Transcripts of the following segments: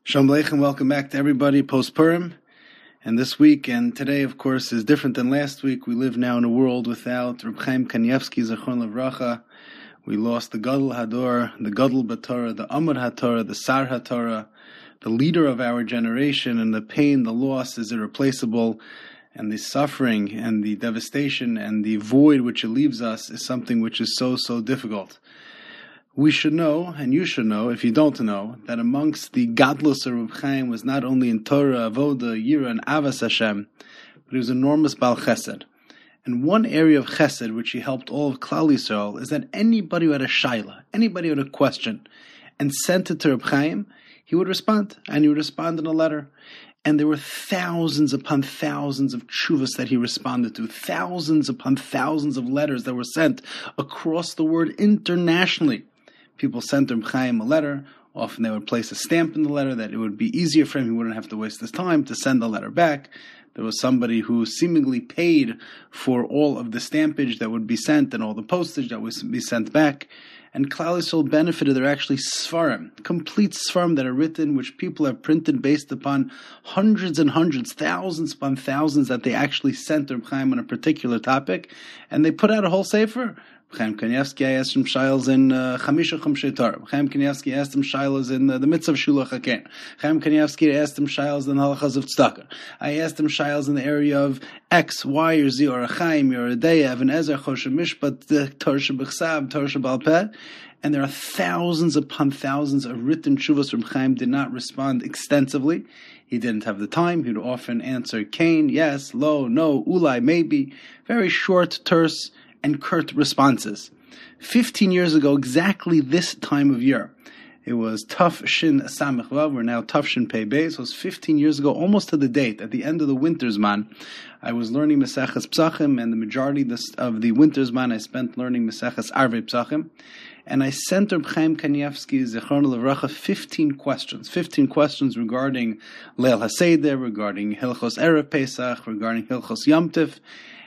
Shalom Aleichem, welcome back to everybody post-Purim. And this week and today, of course, is different than last week. We live now in a world without Reb Chaim Kanievsky, Zechron Livracha. We lost the Gadol Hador, the Gadol B'Torah, the Amud HaTorah, the Sar HaTorah, the leader of our generation, and the pain, the loss is irreplaceable. And the suffering and the devastation and the void which it leaves us is something which is so difficult. We should know, and you should know, if you don't know, that amongst the Gadlus of Reb Chaim was not only in Torah, Avoda, Yira, and Avas Hashem, but he was enormous Bal Chesed. And one area of Chesed which he helped all of Klal Yisrael is that anybody who had a shaila, anybody who had a question, and sent it to Reb Chaim, he would respond, and he would respond in a letter. And there were thousands upon thousands of tshuvas that he responded to, thousands upon thousands of letters that were sent across the world internationally. People sent Reb Chaim a letter. Often they would place a stamp in the letter that it would be easier for him. He wouldn't have to waste his time to send the letter back. There was somebody who seemingly paid for all of the stampage that would be sent and all the postage that would be sent back. And Klal Yisrael benefited. There are actually Sfarim, complete Sfarim that are written, which people have printed based upon hundreds and hundreds, thousands upon thousands that they actually sent Reb Chaim on a particular topic. And they put out a whole sefer. Chaim Kanievsky, I asked him shilas in Chamisha Chumshei Torah. Chaim Kanievsky asked him shilas in the mitzvah of Shulach HaKen. Chaim Kanievsky asked him shilas in the halachas of tzedakah. I asked him shilas in the area of X, Y, or Z, or a Chaim, or a Deya, Even Ezer, Choshe Mishpat, Torah Shebechsav, Torah Shebal Peh. And there are thousands upon thousands of written tshuvas. Reb Chaim did not respond extensively. He didn't have the time. He would often answer Kain, yes, lo, no, ulai, maybe. Very short, terse, and curt responses. 15 years ago, exactly this time of year, it was Taf Shin Samech Vav, we're now Taf Shin Pei Beis. So it was 15 years ago, almost to the date, at the end of the winter's man. I was learning Maseches Psachim, and the majority of the winter's man I spent learning Maseches Arvei Psachim. And I sent Reb Chaim Kanievsky, Zechron Livracha, 15 questions regarding Leil HaSeder, regarding Hilchos Erev Pesach, regarding Hilchos Yom Tif.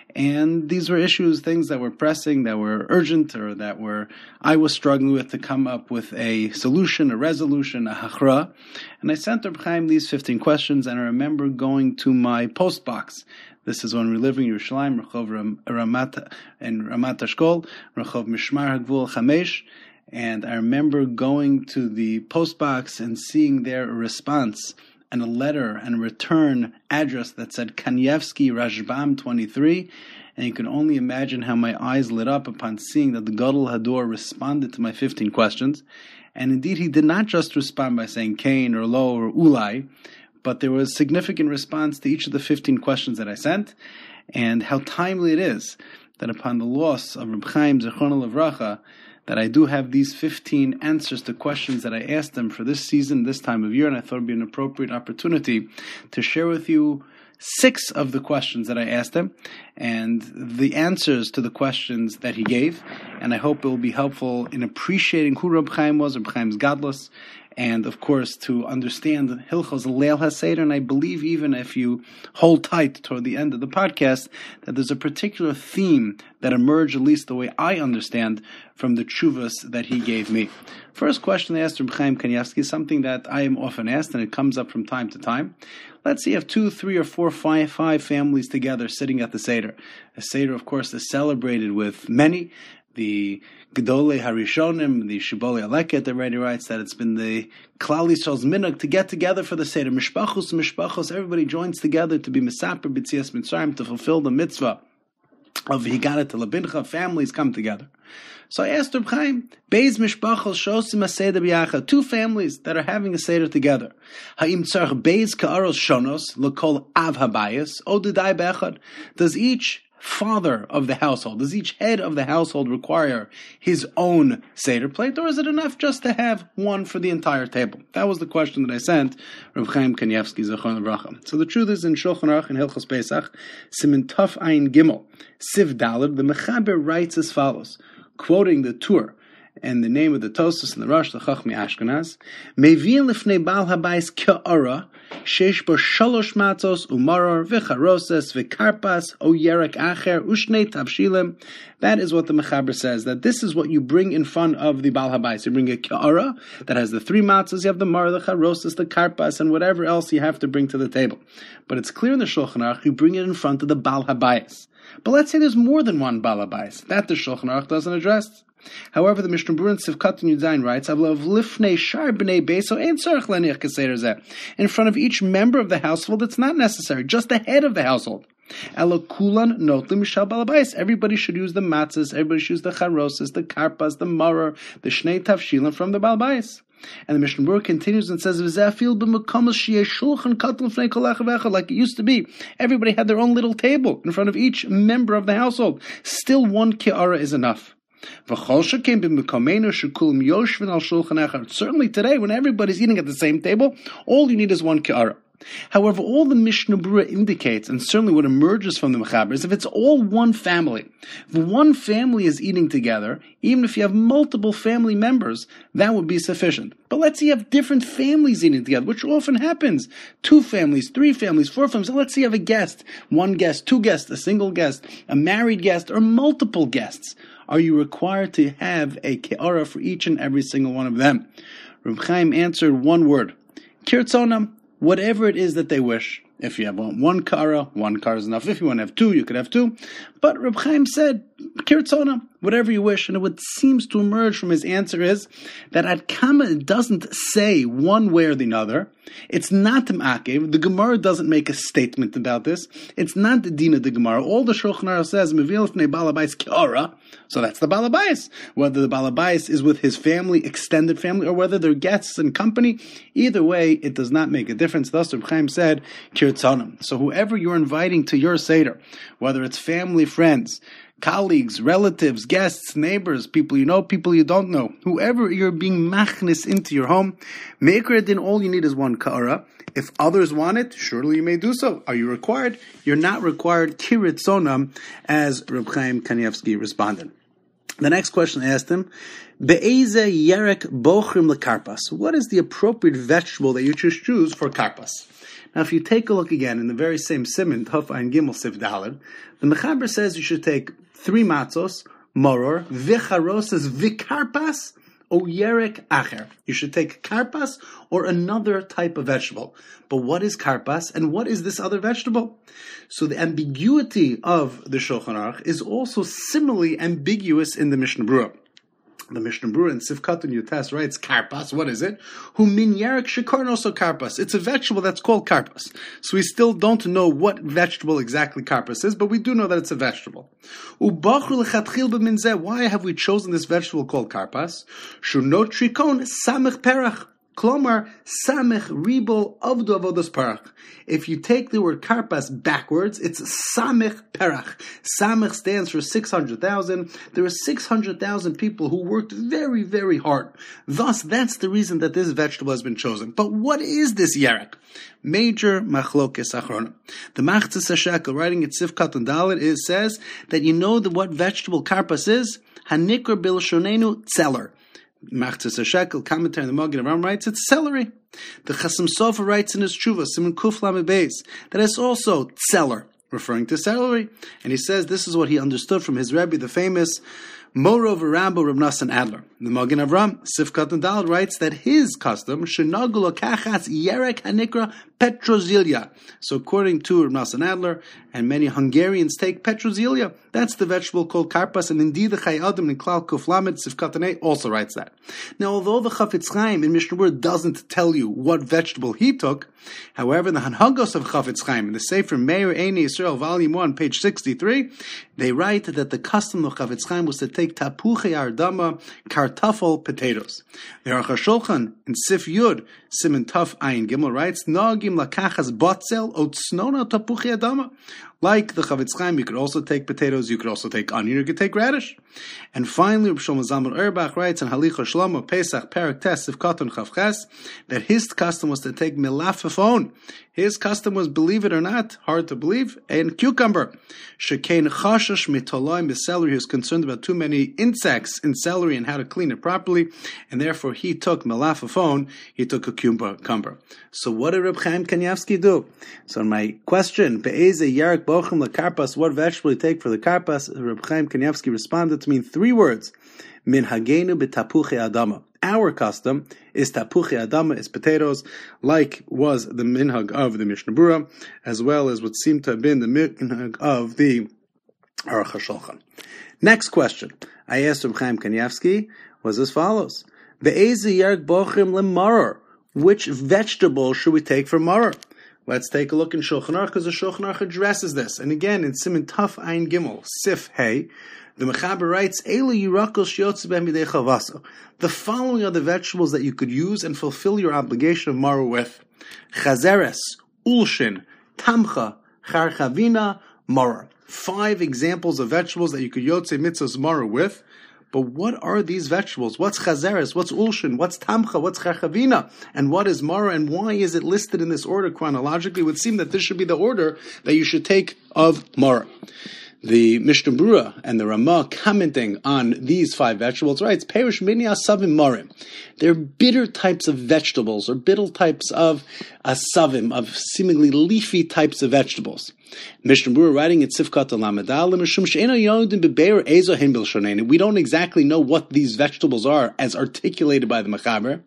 And these were issues, things that were pressing, that were urgent, or that I was struggling with to come up with a solution, a resolution, a hachra. And I sent Reb Chaim these 15 questions, and I remember going to my post box. This is when we were living in Yerushalayim, Rehov Ramat Eshkol, Rehov Mishmar Hagvul Chamesh. And I remember going to the post box and seeing there a response and a letter and a return address that said Kanievsky Rashbam 23, and you can only imagine how my eyes lit up upon seeing that the Gadol Hador responded to my 15 questions. And indeed, he did not just respond by saying Kain or Lo or Ulai, but there was significant response to each of the 15 questions that I sent, and how timely it is that upon the loss of Reb Chaim Zechron Livracha, that I do have these 15 answers to questions that I asked them for this season, this time of year, and I thought it would be an appropriate opportunity to share with you 6 of the questions that I asked him and the answers to the questions that he gave. And I hope it will be helpful in appreciating who Reb Chaim was, Reb Chaim's Gadlus, and of course to understand Hilchos Leil HaSeder. And I believe even if you hold tight toward the end of the podcast, that there's a particular theme that emerged, at least the way I understand, from the tshuvas that he gave me. First question I asked Reb Chaim Kanievsky is something that I am often asked, and it comes up from time to time. Let's say you have 2, 3, or 4, 5 families together sitting at the Seder. A Seder, of course, is celebrated with many. The Gedolei Harishonim, the Shibbolei Aleket, already writes that it's been the Klal Yisrael's minhag to get together for the Seder. Mishpachos, everybody joins together to be Mesaper B'tzias Mitzrayim, to fulfill the mitzvah of Higara to Labincha. Families come together. So I asked Reb Chaim, Beis Mishpachos Shosim HaSeder B'yacha, 2 families that are having a Seder together. Ha'im tzarech Beis Ka'aros Shonos, L'kol Av Habayis, O D'dai B'echad. Does each father of the household, does each head of the household require his own Seder plate, or is it enough just to have one for the entire table? That was the question that I sent Reb Chaim Kanievsky, Zechron Livracha. So the truth is, in Shulchan Aruch in Hilchos Pesach, Simin Taf Ayin Gimel, Siv Daled, the Mechaber writes as follows, quoting the Tur and the name of the Tosfos and the Rosh, the Chachmei Ashkenaz, Mevi'in lifnei Baal Habayis Ka'ara, sheish bo shalosh matzos umaror v'charoses v'karpas o yerek acher ushnei tavshilim. That is what the Mechaber says, that this is what you bring in front of the Baal Habayis. You bring a ki'ara that has the 3 matzos, you have the maror, the charoses, the karpas, and whatever else you have to bring to the table. But it's clear in the Shulchan Aruch, you bring it in front of the Baal Habayis. But let's say there's more than one Baal Habayis. That the Shulchan Aruch doesn't address. However, the Mishnah Berurah in Sivkat Yudayin writes, lifnei shar b'nei beis ein tzarich leniach keseder zeh. In front of each member of the household, it's not necessary, just the head of the household. Elokulan notlim mishal balabais. Everybody should use the matzahs, everybody should use the charoses, the karpas, the maror, the shnei tavshilim from the balabais. And the Mishnah Berurah continues and says, like it used to be. Everybody had their own little table in front of each member of the household. Still one ki'ara is enough. Certainly today, when everybody's eating at the same table, all you need is one ki'ara. However, all the Mishnah Berurah indicates, and certainly what emerges from the Mechaber, is if it's all one family, if one family is eating together, even if you have multiple family members, that would be sufficient. But let's say you have different families eating together, which often happens. 2 families, 3 families, 4 families. So let's say you have a guest, 1 guest, 2 guests, a single guest, a married guest, or multiple guests. Are you required to have a ke'ara for each and every single one of them? Reb Chaim answered one word, kirtzonam, whatever it is that they wish. If you have one kara is enough. If you want to have 2, you could have 2. But Reb Chaim said, kirtzonam, whatever you wish. And what seems to emerge from his answer is that at Kama it doesn't say one way or the other. It's not M'akev. The Gemara doesn't make a statement about this. It's not the din of the Gemara. All the Shulchan Aruch says, Mevil fnei balabais ki'ara. So that's the balabais. Whether the balabais is with his family, extended family, or whether they're guests and company, either way, it does not make a difference. Thus, Reb Chaim said, kirtzonim. So whoever you're inviting to your Seder, whether it's family, friends, colleagues, relatives, guests, neighbors, people you know, people you don't know, whoever you're being machnis into your home, Me'ikra din, all you need is one ka'ara. If others want it, surely you may do so. Are you required? You're not required, kiritzonam, as Reb Chaim Kanievsky responded. The next question I asked him, Be'eze yerek bochrim lekarpas. What is the appropriate vegetable that you should choose for karpas? Now, if you take a look again in the very same siman, Tov Ein Gimel Sif Daled, the Mechaber says you should take 3 matzos, moror, v'charoses, v'karpas, o yerek acher. You should take karpas or another type of vegetable. But what is karpas and what is this other vegetable? So the ambiguity of the Shulchan Aruch is also similarly ambiguous in the Mishnah Berurah. The Mishnah Berurah in Sivkat Yutas writes, karpas, what is it? Hu min yerek shekarnoso karpas. It's a vegetable that's called karpas. So we still don't know what vegetable exactly karpas is, but we do know that it's a vegetable. Why have we chosen this vegetable called karpas? Shunot trikon samech perach. Klomar samech ribol avdu avodos parach. If you take the word karpas backwards, it's samech perach. Samech stands for 600,000. There are 600,000 people who worked very, very hard. Thus, that's the reason that this vegetable has been chosen. But what is this yerek? Major machlokes achrona. The Machzis HaShekel, writing at Sivkat and Dalet, says that you know what vegetable karpas is? Hanikra bilshonenu tzeller. Machzis HaShekel, commentary on the Magen Avraham, writes it's celery. The Chasam Sofer writes in his Tshuva, Siman Kuf Lamed Beis, that it's also tzeller, referring to celery. And he says this is what he understood from his Rebbe, the famous Moro v'Rambo Reb Nosson Adler. The Magen Avraham, Sivkat and Daled, writes that his custom, Shenagu lokachas yerek hanikra petrozilia. So according to Reb Nosson Adler, and many Hungarians take petrozilia, that's the vegetable called karpas, and indeed the Chai Adam in Klal Kuf Lamed Sivkat Anei also writes that. Now, although the Chafetz Chaim in Mishnah Berurah doesn't tell you what vegetable he took, however, the Hanhagos of Chafetz Chaim in the Sefer Meir Einei Yisrael, Volume 1, page 63, they write that the custom of Chafetz Chaim was to take tapuche ardama, kartafel, potatoes. The Aruch HaShulchan in Sif Yud, Siman Tuf Ayin Gimel writes, Nagim lakachas botzel otsnona tapuche ardama. Like the Chavetz Chaim, you could also take potatoes, you could also take onion, you could take radish. And finally, Reb Shlomo Zalman Auerbach writes in Halicha Shlomo, Pesach, Perek Tes, Sivkot and Chavches, that his custom was to take melafefon. His custom was, believe it or not, hard to believe, and cucumber. Shekein chashash mitoloim b'celery. He was concerned about too many insects in celery and how to clean it properly, and therefore he took melafefon, he took a cucumber. So what did Reb Chaim Kanievsky do? So my question, be'eze yarek bochem lekarpas, what vegetable you take for the karpas? Reb Chaim Kanievsky responded to me in 3 words. Min hagenu b'tapuche adama. Our custom is tapuche adama, is potatoes, like was the minhag of the Mishnah Berurah, as well as what seemed to have been the minhag of the Aruch HaShulchan. Next question I asked Reb Chaim Kanievsky was as follows. Be'eze yarek bochim lemaror. Which vegetable should we take for maror? Let's take a look in Shulchan Aruch, because the Shulchan Aruch addresses this. And again, in Siman Taf Ayin Gimel, Sif Hey, the Mechaber writes, Eilu yirakos shiotzu b'hem midei chavaso. The following are the vegetables that you could use and fulfill your obligation of maror with. Chazeres, ulshin, tamcha, charchavina, maror. 5 examples of vegetables that you could yotze mitzvahs maror with. But what are these vegetables? What's chazeres? What's ulshin? What's tamcha? What's charchavina? And what is maror? And why is it listed in this order chronologically? It would seem that this should be the order that you should take of maror. The Mishnah Berurah and the Ramah commenting on these 5 vegetables writes, Perish mini asavim marim. They're bitter types of vegetables, or bitter types of asavim, of seemingly leafy types of vegetables. Mishnah Berurah writing at Sifkat Alamedal, we don't exactly know what these vegetables are as articulated by the Mechaber.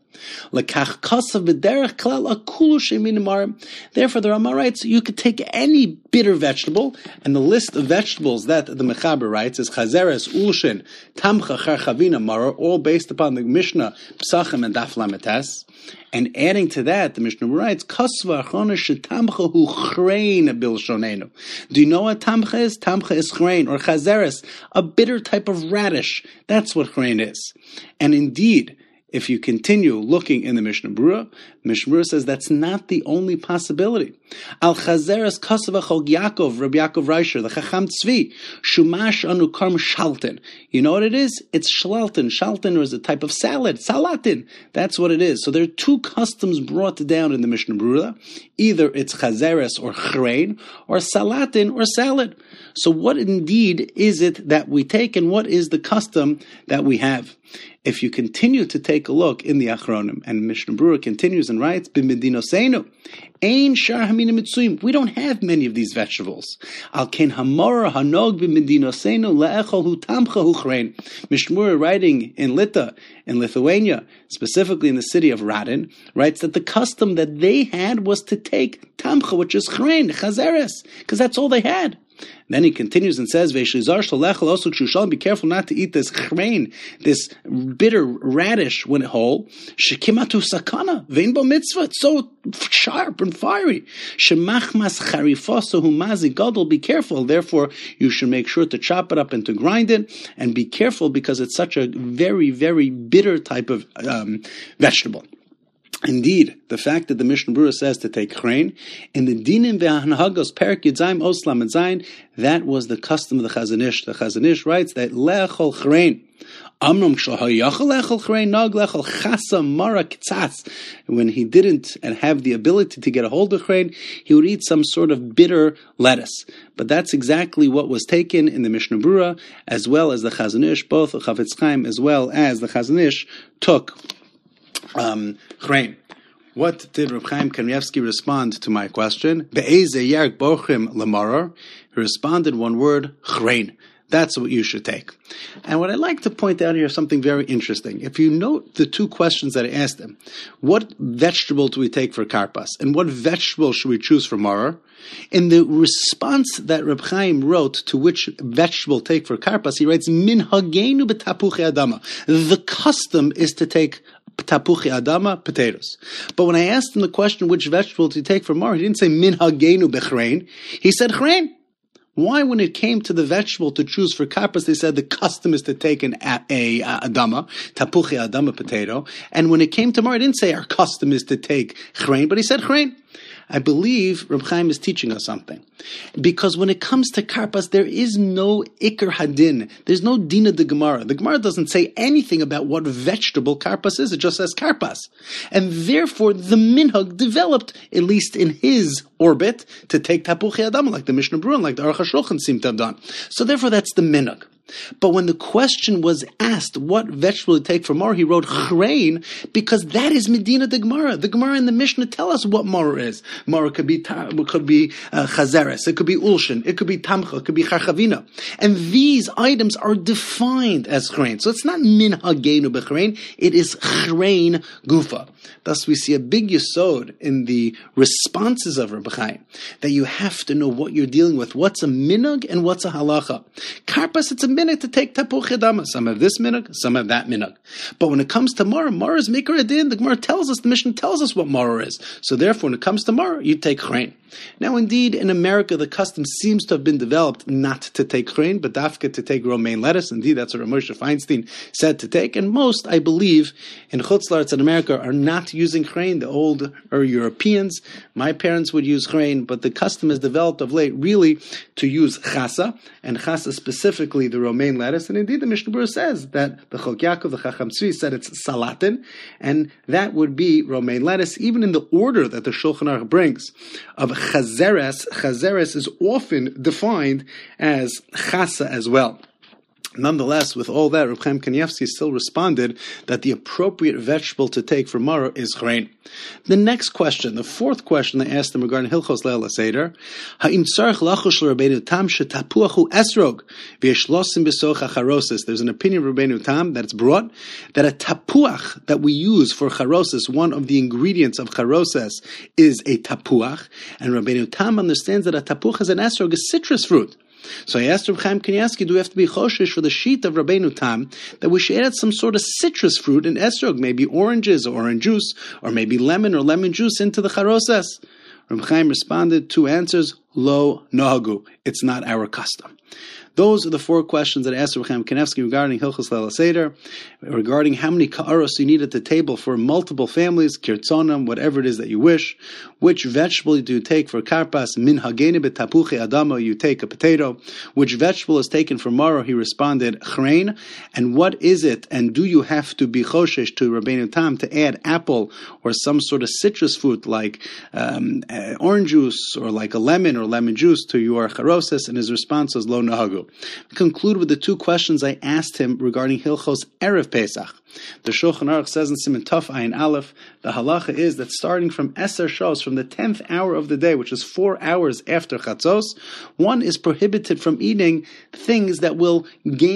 Therefore, the Ramah writes, you could take any bitter vegetable, and the list of vegetables that the Mechaber writes is Chazeres, Ulshin, Tamcha, Charchavina, Maror, all based upon the Mishnah, Psachim, and Daf Lametes. And adding to that, the Mishnah writes, Kasva achona shetamcha hu chrein bilshonenu. Do you know what tamcha is? Tamcha is chrein, or chazeres, a bitter type of radish. That's what chrein is. And indeed, if you continue looking in the Mishnah Berurah says that's not the only possibility. Al chazeres kasva chog Yaakov, Rabbi Yaakov Reisher, the Chacham Tzvi, shumash anu karm shalten. You know what it is? It's shlalten. Shalten is a type of salad, salatin. That's what it is. So there are 2 customs brought down in the Mishnah Berurah. Either it's chazeres or chrein, or salatin or salad. So what indeed is it that we take, and what is the custom that we have? If you continue to take a look in the Achronim, and Mishnah Berurah continues and writes, "B'medinosenu, ein shar haminim mitzuim." We don't have many of these vegetables. Al ken hamor hanog b'medinosenu le'echol hu tamcha hu chrein. Mishnah Berurah, writing in Lita, in Lithuania, specifically in the city of Radin, writes that the custom that they had was to take tamcha, which is chrein, chazeres, because that's all they had. Then he continues and says, be careful not to eat this chrein, this bitter radish when whole. Shekimatu sakana, vein bo mitzvah, it's so sharp and fiery. Shemachmas charifoso humazi gadol, be careful. Therefore, you should make sure to chop it up and to grind it, and be careful because it's such a very, very bitter type of vegetable. Indeed, the fact that the Mishnah Berurah says to take chrein, in the Dinim ve'hanhagos Perek Yudzaim Oslam and Zayin, that was the custom of the Chazon Ish. The Chazon Ish writes that le'echol chrein, amnom shahayachol le'echol chrein, nog le'echol chasa mara k'tzatz. When he didn't and have the ability to get a hold of chrein, he would eat some sort of bitter lettuce. But that's exactly what was taken in the Mishnah Berurah, as well as the Chazon Ish. Both the Chavetz Chaim as well as the Chazon Ish took chrein. What did Reb Chaim Kanievsky respond to my question? Be'eze yarek bochim lemaror. He responded 1 word, chrein. That's what you should take. And what I'd like to point out here is something very interesting. If you note the 2 questions that I asked him, what vegetable do we take for karpas? And what vegetable should we choose for maror? In the response that Reb Chaim wrote to which vegetable take for karpas, he writes, Min hagenu b'tapuche adama. The custom is to take tapuchi adama, potatoes. But when I asked him the question, which vegetable to take for maror, he didn't say min hagenu bechrein. He said chrein. Why, when it came to the vegetable to choose for karpas, they said the custom is to take a adama, tapuchi adama potato. And when it came to maror, he didn't say our custom is to take chrein, but he said chrein. I believe Reb Chaim is teaching us something. Because when it comes to karpas, there is no ikar hadin. There's no dina de Gemara. The Gemara doesn't say anything about what vegetable karpas is. It just says karpas. And therefore, the minhag developed, at least in his orbit, to take tapuchi adam, like the Mishnah Berurah, like the Aruch HaShulchan seem to have done. So therefore, that's the minhag. But when the question was asked, what vegetable to take for maror, he wrote chrein, because that is Medina de Gemara. The Gemara and the Mishnah tell us what maror is. Maror could be chazeres, it could be ulshin, it could be tamcha, it could be charchavina. And these items are defined as chrein. So it's not min hagenu bechrein, it is chrein gufa. Thus we see a big yesod in the responses of Reb Chaim, that you have to know what you're dealing with, what's a minhag and what's a halacha. Karpas, it's a minhag to take tapuch adama. Some have this minhag, some have that minhag. But when it comes to maror, maror is mikra adin. The Gemara tells us, the Mishnah tells us what maror is. So therefore, when it comes to maror, you take chrein. Now, indeed, in America, the custom seems to have been developed not to take chrein, but dafka to take romaine lettuce. Indeed, that's what Rav Moshe Feinstein said to take. And most, I believe, in Chutz La'aretz in America are not using chrein. The older Europeans, my parents would use chrein, but the custom has developed of late really to use chasa, and chasa specifically the romaine lettuce. And indeed, the Mishnah Berurah says that the Chok Yaakov, the Chacham Tzvi, said it's salatin, and that would be romaine lettuce, even in the order that the Shulchan Aruch brings of chazeres. Chazeres is often defined as chasa as well. Nonetheless, with all that, Reb Chaim Kanievsky still responded that the appropriate vegetable to take for maror is chrein. The next question, the fourth question I asked him regarding Hilchos Leil HaSeder, Ha'im tzarich lachush l'Rabbeinu Tam shetapuachu esrog v'yeshlosim b'soch hacharosis. There's an opinion of Rabbeinu Tam that it's brought that a tapuach that we use for charosis, one of the ingredients of charosis is a tapuach, and Rabbeinu Tam understands that a tapuach is an esrog, a citrus fruit. So I asked Reb Chaim Kanievsky, do we have to be choshesh for the sheet of Rabbeinu Tam that we should add some sort of citrus fruit in esrog, maybe oranges or orange juice, or maybe lemon or lemon juice into the charoses? Reb Chaim responded, two answers, lo nohagu. It's not our custom. Those are the four questions that I asked Reb Chaim Kanievsky regarding Hilchos Leil HaSeder, regarding how many ka'aros you need at the table for multiple families, kirtzonam, whatever it is that you wish. Which vegetable do you take for karpas? Min hagene betapuche adama, you take a potato. Which vegetable is taken for maror? He responded, chrein. And what is it? And do you have to be choshesh to Rabbeinu Tam to add apple or some sort of citrus fruit like orange juice or like a lemon or lemon juice to your charoses? And his response was lo nahagu. Conclude with the two questions I asked him regarding Hilchos Erev Pesach. The Shulchan Aruch says in Siman Tuf Ayin Aleph, the halacha is that starting from Eser Shos, from the 10th hour of the day, which is 4 hours after Chatzos, one is prohibited from eating things that will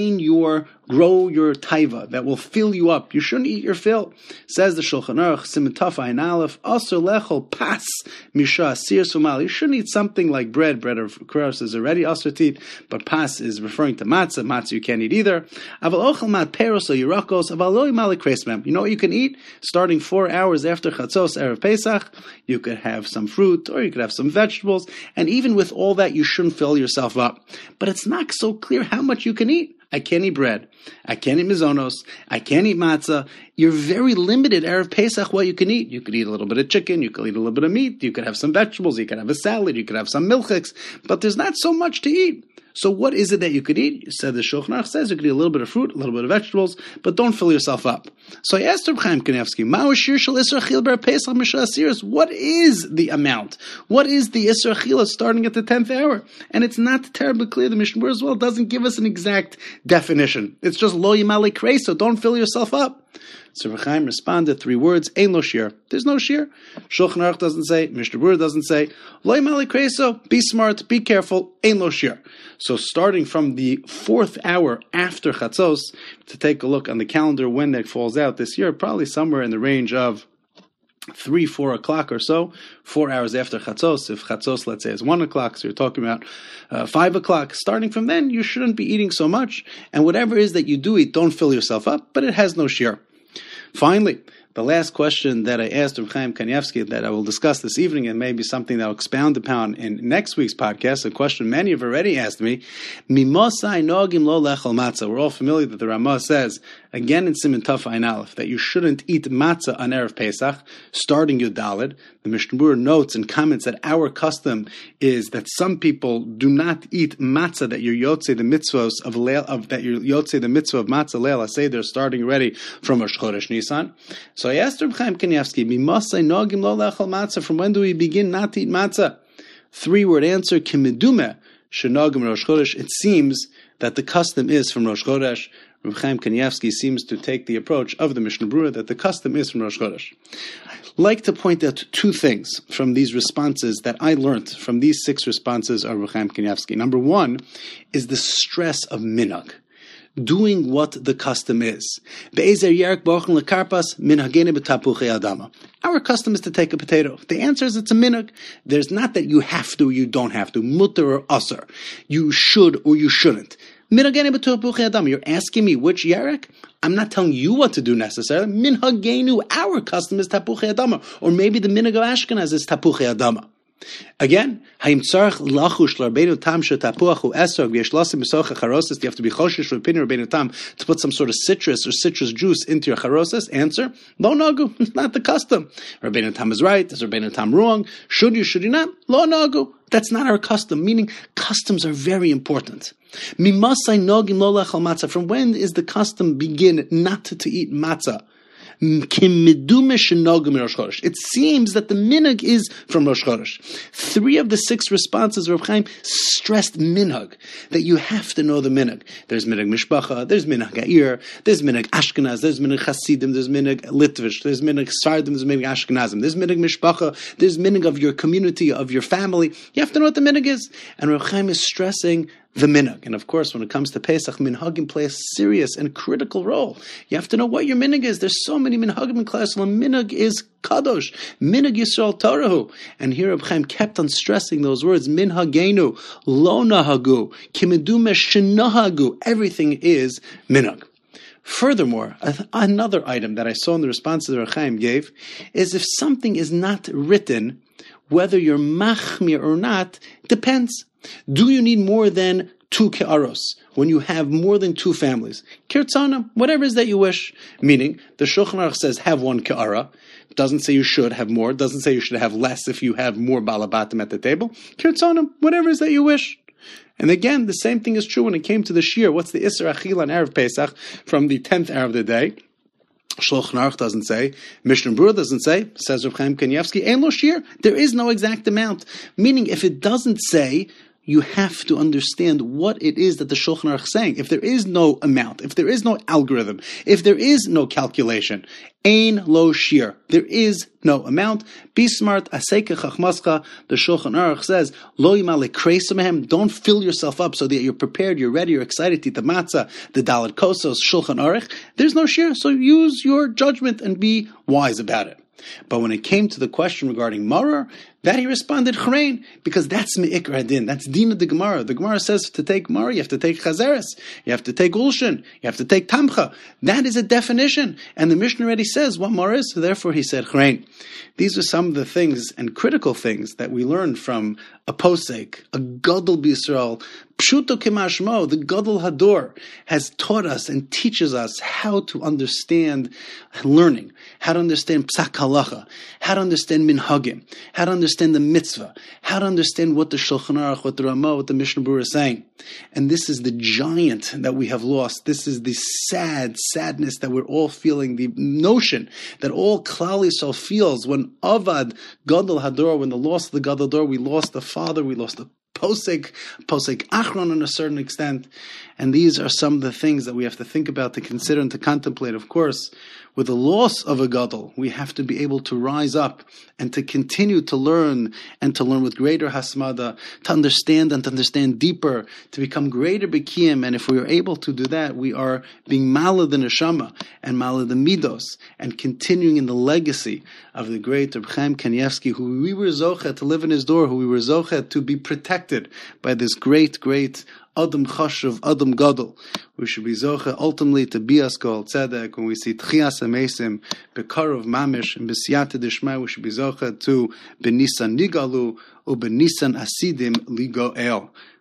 grow your taiva, that will fill you up. You shouldn't eat your fill. Says the Shulchan Aruch, Siman Tuf Ayin Aleph, Aser lechol pas misha asir sumal. You shouldn't eat something like bread. Bread of course is already aser to eat, but pas is referring to matzah. Matzah you can't eat either. Aval ochel mat peros or yirakos, aval lo yimalik kreismem. You know what you can eat? Starting 4 hours after Chatzos Erev Pesach, you could have some fruit or you could have some vegetables, and even with all that, you shouldn't fill yourself up. But it's not so clear how much you can eat. I can't eat bread. I can't eat mizonos. I can't eat matzah. You're very limited, Erev Pesach, what you can eat. You could eat a little bit of chicken. You could eat a little bit of meat. You could have some vegetables. You could have a salad. You could have some milchiks. But there's not so much to eat. So what is it that you could eat? You said the Shulchan Aruch says you could eat a little bit of fruit, a little bit of vegetables, but don't fill yourself up. So I asked Reb Chaim Kanievsky, what is the amount? What is the Isra Chila starting at the 10th hour? And it's not terribly clear. The Mishnah Berurah as well doesn't give us an exact definition. It's just lo yimali krei, so don't fill yourself up. So Reb Chaim responded 3 words, ein lo shir. There's no shir. Shulchan Aruch doesn't say, Mishnah Berurah doesn't say, lo yimali kreiso, be smart, be careful, ein lo shir. So starting from the 4th hour after Chatzos, to take a look on the calendar when that falls out this year, probably somewhere in the range of 3-4 o'clock or so, 4 hours after Chatzos. If Chatzos, let's say, is 1 o'clock, so you're talking about 5 o'clock. Starting from then, you shouldn't be eating so much. And whatever it is that you do eat, don't fill yourself up, but it has no shir. Finally, The last question that I asked Reb Chaim Kanievsky that I will discuss this evening, and maybe something that I'll expound upon in next week's podcast, a question many have already asked me, Mimosai nogim lo lechol matzah. We're all familiar that the Ramah says, again in Siman Taf Ayin Aleph, that you shouldn't eat matzah on Erev Pesach, starting Yud Daled. The Mishnah Berurah notes and comments that our custom is that some people do not eat matzah, that you're yotzei the mitzvahs of matzah leil aseder, starting already from Rosh Chodesh Nisan. So I asked Reb Chaim Kanievsky, Mimosai nogim lo lechol matzah, from when do we begin not to eat matzah? 3-word answer, Kimidume shenogim Rosh Chodesh. It seems that the custom is from Rosh Chodesh. Reb Chaim Kanievsky seems to take the approach of the Mishnah Berurah that the custom is from Rosh Chodesh. I'd like to point out 2 things from these responses that I learned from these 6 responses of Reb Chaim Kanievsky. Number 1 is the stress of minhag, doing what the custom is. Our custom is to take a potato. The answer is it's a minhag. There's not that you have to or you don't have to, mutter or asr. You should or you shouldn't. You're asking me which yarek? I'm not telling you what to do necessarily. Minhagenu, our custom is tapuchei adama. Or maybe the minhag of Ashkenaz is tapuchei adama. Again, do you have to be choshesh Rabbeinu Tam to put some sort of citrus or citrus juice into your charosis? Answer, lo nagu, it's not the custom. Rabbeinu Tam is right, is Rabbeinu Tam wrong? Should you not? Lo nagu. That's not our custom, meaning customs are very important. From when does the custom begin not to eat matzah? It seems that the minhag is from Rosh Chodesh. 3 of the 6 responses of Reb Chaim stressed minhag, that you have to know the minhag. There's minhag mishpacha, there's minhag ha'ir, there's minhag Ashkenaz, there's minhag Hasidim, there's minhag Litvish, there's minhag Sardim, there's minhag Ashkenazim, there's minhag mishpacha, there's minhag of your community, of your family. You have to know what the minhag is. And Reb Chaim is stressing the minhag. And of course, when it comes to Pesach, minhagim play a serious and critical role. You have to know what your minhag is. There's so many minhagim in Klal Yisrael. Minhag is kadosh. Minhag Yisrael Torahu. And here Reb Chaim kept on stressing those words. Minhagenu, lo nahagu, kimidume shenahagu. Everything is minhag. Furthermore, another item that I saw in the responses that Reb Chaim gave is if something is not written, whether you're machmir or not, depends. Do you need more than 2 ke'aros when you have more than 2 families? Kirtzana, whatever it is that you wish. Meaning, the Shulchan Aruch says have 1 ke'ara. Doesn't say you should have more. Doesn't say you should have less if you have more balabatim at the table. Kirtzana, whatever it is that you wish. And again, the same thing is true when it came to the shir. What's the Isser Achil on Erev Pesach from the 10th hour of the day? Shulchan Aruch doesn't say, Mishnah Berurah doesn't say, says Reb Chaim Kanievsky, Ein lo shir. There is no exact amount. Meaning, if it doesn't say, you have to understand what it is that the Shulchan Aruch is saying. If there is no amount, if there is no algorithm, if there is no calculation, Ein lo shir. There is no amount. Be smart. Aseka chachmascha. The Shulchan Aruch says, Lo yimale kreisa mehem. Don't fill yourself up so that you're prepared, you're ready, you're excited to eat the matzah, the dalet kosos, Shulchan Aruch. There's no shir, so use your judgment and be wise about it. But when it came to the question regarding Maror, that he responded Chrein, because that's Me'ikra Din. That's Din of the Gemara. The Gemara says to take Maror, you have to take Chazeres, you have to take Ulshin, you have to take Tamcha. That is a definition. And the Mishnah already says what Maror is, so therefore he said Chrein. These are some of the things and critical things that we learned from a posek, a Gadol B'Yisrael, Pshuto Kemashmo, the Gadol Hador, has taught us and teaches us how to understand learning, how to understand Psak Halacha, how to understand Minhagim, how to understand the mitzvah, how to understand what the Shulchan Aruch, what the Ramah, what the Mishnah Berurah is saying. And this is the giant that we have lost. This is the sadness that we're all feeling, the notion that all Klal Yisrael feels when Avad Gadol Hador, when the loss of the Gadol Hador, we lost the father, we lost the Posek Achron on a certain extent. And these are some of the things that we have to think about, to consider and to contemplate. Of course, with the loss of a gadol, we have to be able to rise up and to continue to learn, and to learn with greater hasmada, to understand and to understand deeper, to become greater bikiyim. And if we are able to do that, we are being mala the neshama and mala the midos, and continuing in the legacy of the great Reb Chaim Kanievsky, who we were zochet to live in his door, who we were zochet to be protected affected by this great Adam Chashuv, Adam Gadol. We should be zoche ultimately to be Askol Tzedek. When we see Tchias HaMesim, Bekarov Mamish, and B'siyata Dishmai, we should be zoche to B'nisan Nigalu, or B'nisan Asidim Ligo El.